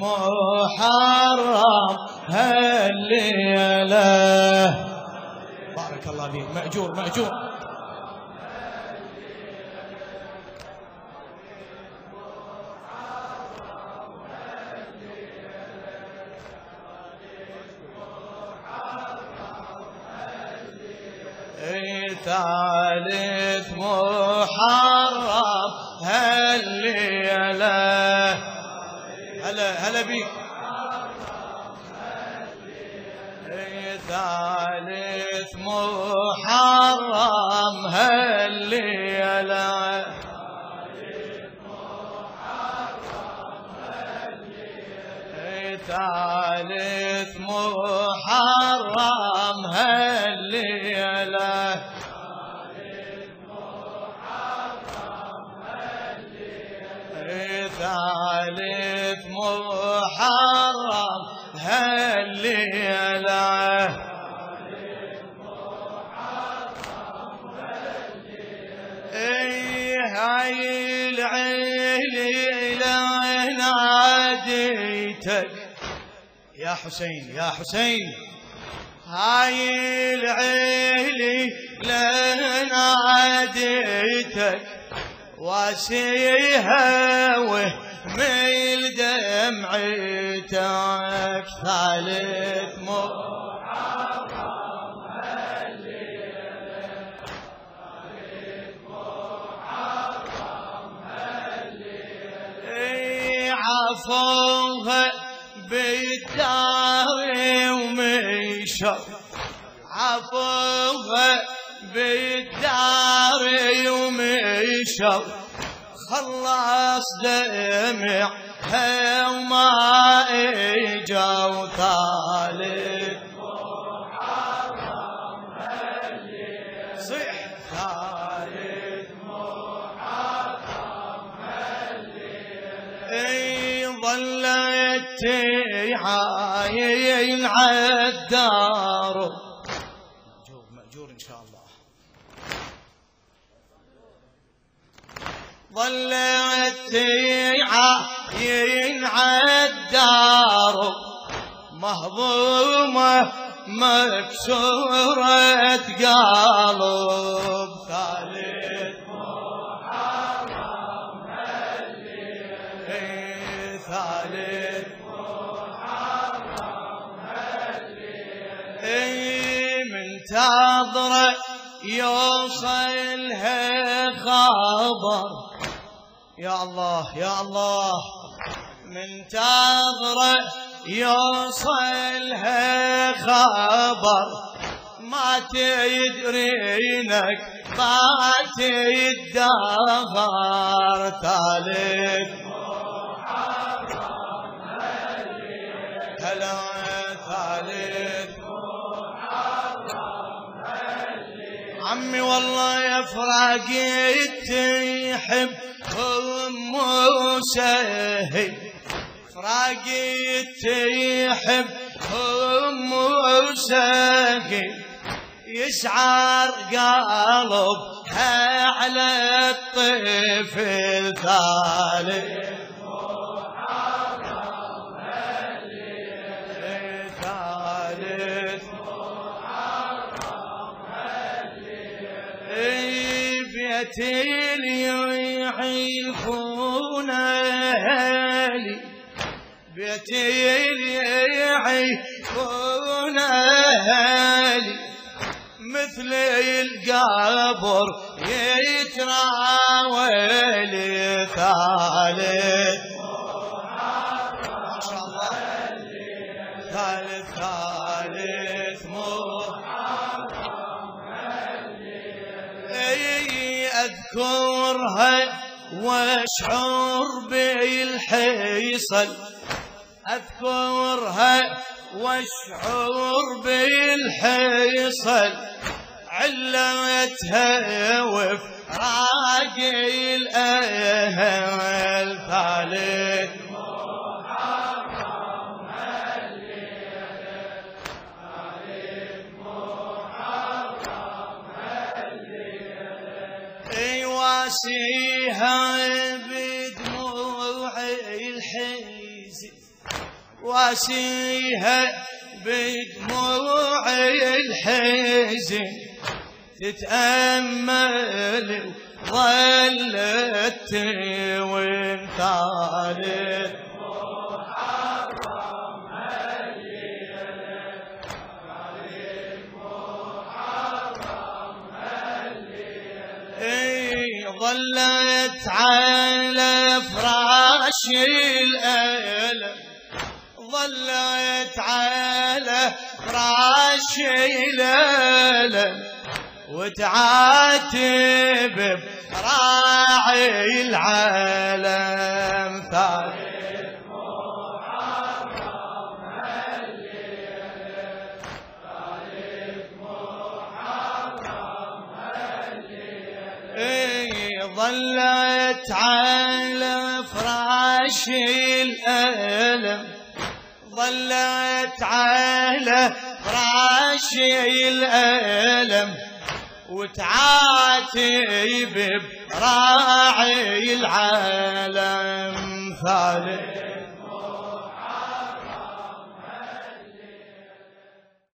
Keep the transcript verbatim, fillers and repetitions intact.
محرم هالليلة. بارك الله فيك، مأجور مأجور. ثالث محرم هالليلة. هلا هلا بيك. ثالث محرم هالليلة. ثالث محرم هالليلة. ثالث محرم هالليلة. اي هاي العيلة ناديتك يا حسين يا حسين. هاي العيلة ناديتك واسيها وميل دمعتك. ثالث محرم هالليلة. ثالث محرم هالليلة. اي عفوها بالدار ومشر. عفوها بالدار ومشر. خلص دمعها وما اجوا. ثالث محرم هالليلة. صيح. ثالث محرم هالليلة. اي ظلت تعاين عالدار. مأجور مأجور ان شاء الله. ظلت تعاين عالدار مهضومة مكسورة قلب. ثالث محرم هالليلة. ثالث محرم هالليلة. منتظرة يوصلها خبر. يا الله يا الله. منتظرة يوصلها خبر. ما تدرينك بات الدهر. ثالث محرم هالليلة. هلا. ثالث محرم هالليلة. عمي والله يا فراقيت يحب أم سهيل. فراقيت يحب أم سهيل. يسعر قلبها على الطفل. ثالث محرم هالليلة. ثالث محرم هالليلة. بيتي يعيفون أهلي. بيتي يعيفون أهلي. مثل القبر يتراول. ثالث محرم ما شاء الله. ثالث ثالث محرم هالليلة. أذكرها واشعر بالحيصل. أذكرها واشعر بالحيصل. علتها وفراق الأهل. ثالث محرم هالليلة. ثالث محرم هالليلة. اي واسيها بدموع الحزن. واسيها بدموع الحزن تتأمل ظلت وانثالت ظلت على فراش الألم ظلت على فراش الألم وتعاتب براعي العالم ثالث محرم الليلة ثالث محرم الليلة ظلت على فراش الألم ظلت على فراش الألم وتعاتب براعي العالم ثالث